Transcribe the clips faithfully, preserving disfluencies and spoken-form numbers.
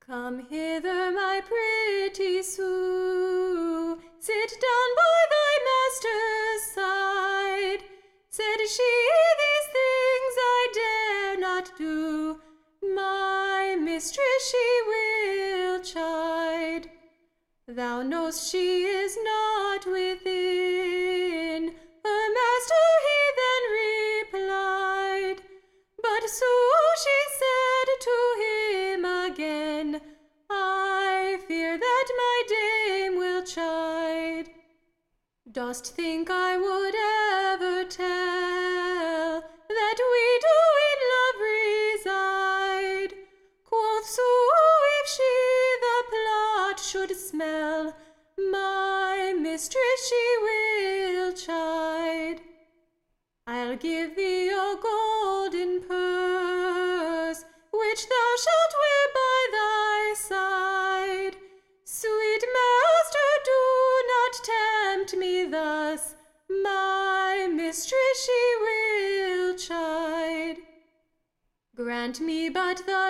Come hither, my pretty Sue, sit down by thy master's side. Said she, these things I dare not do, my mistress she will chide. Thou know'st she is not within. Her master he then replied, but so she said to him again, I fear that my dame will chide. Dost think I would ever tell that we do in love reside? Quoth Sue, if she the plot should smell, my mistress she will chide. I'll give thee a golden purse, which thou shalt wear by thy side. Sweet master, do not tempt me thus, my mistress she will chide. Grant me but the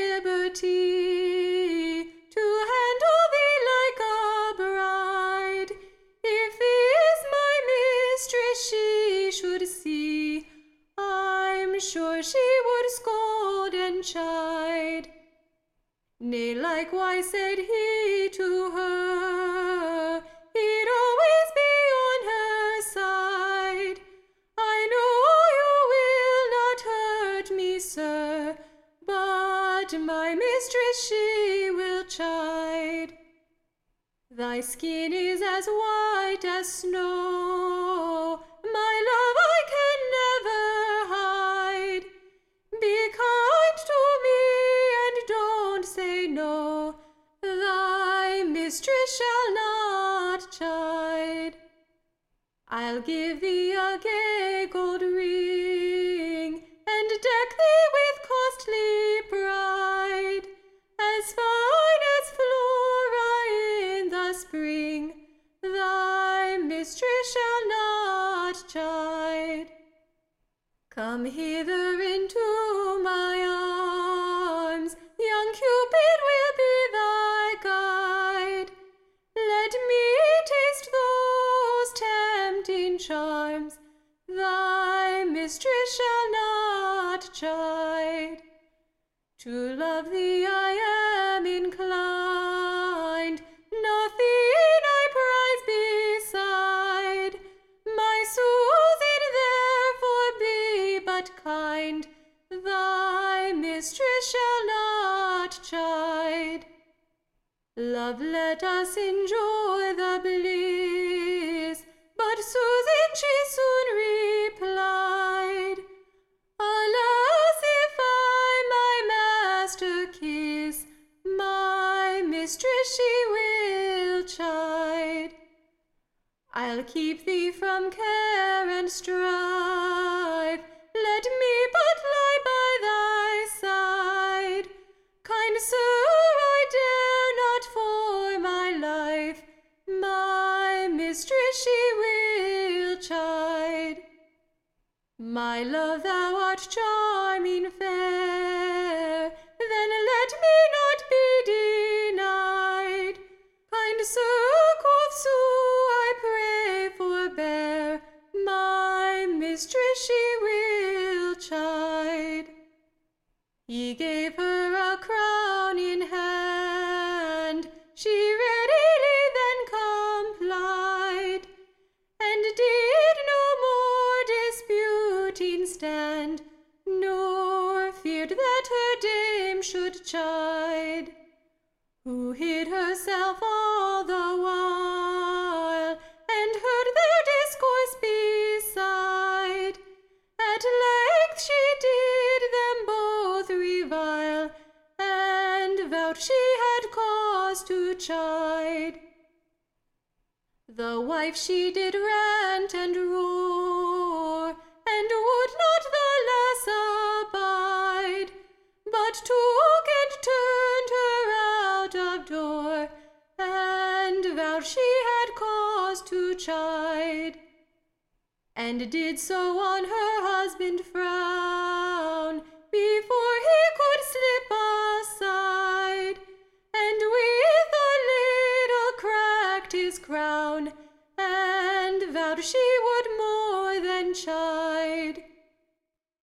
liberty to handle thee like a bride. If this my mistress she should see, I'm sure she would scold and chide. Nay, likewise said he to her, he'd always be on her side. I know you will not hurt me, sir, but my mistress she will chide. Thy skin is as white as snow, my love I can never hide. Be kind to me and don't say no, thy mistress shall not chide. I'll give thee a gay gold ring, and deck thee with costly pride, as fine as Flora in the spring, thy mistress shall not chide. Come hither into my arms, young Cupid will be thy guide. Let me taste those tempting charms, thy mistress shall not chide. To love thee I am inclined, nothing I prize beside. My Susan therefore be but kind, thy mistress shall not chide. Love, let us enjoy the bliss, but Susan she soon replied, alas, if I my master kiss, my mistress she will chide. I'll keep thee from care and strife, let me but lie by thy side. Kind sir, I dare not for my life, my mistress she will chide. My love, thou art charming fair, then let me not be denied. Kind sir, quoth Sue, I pray forbear, my mistress she will chide. He gave her a crown in hand, she readily then complied, and did no more disputing stand, nor feared that her dame should chide, who hid herself all the while, and heard their discourse beside. At length she did them both revile, and vowed she had cause to chide. The wife she did rant and roar, and would not the less abide, but took and turned her out of door, and vowed she had cause to chide, and did so on her husband frown, before he could slip aside. down, and vowed she would more than chide.